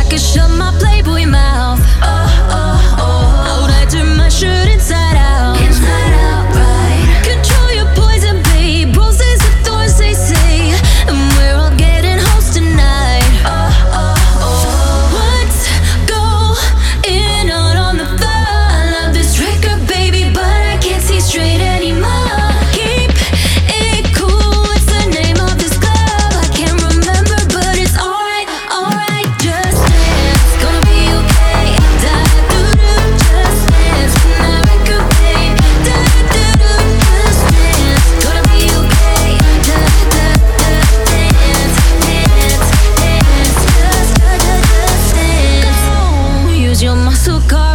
could shut my Playboy mouth. I would like to turn my shirt inside out. Inside out, right. Control your poison, babe. Roses and thorns, they say. And we're all getting hoes tonight. What's going on the floor? I love this record, baby, but I can't see straight anymore. Keep it cool. What's the name of this club? I can't remember, but it's alright, alright. Just dance, gonna be okay. Da do do, just dance. When that record, babe. Da do do, just dance. Gonna be okay. Da da da, dance, dance, dance. Just dance. Go, use your muscle car.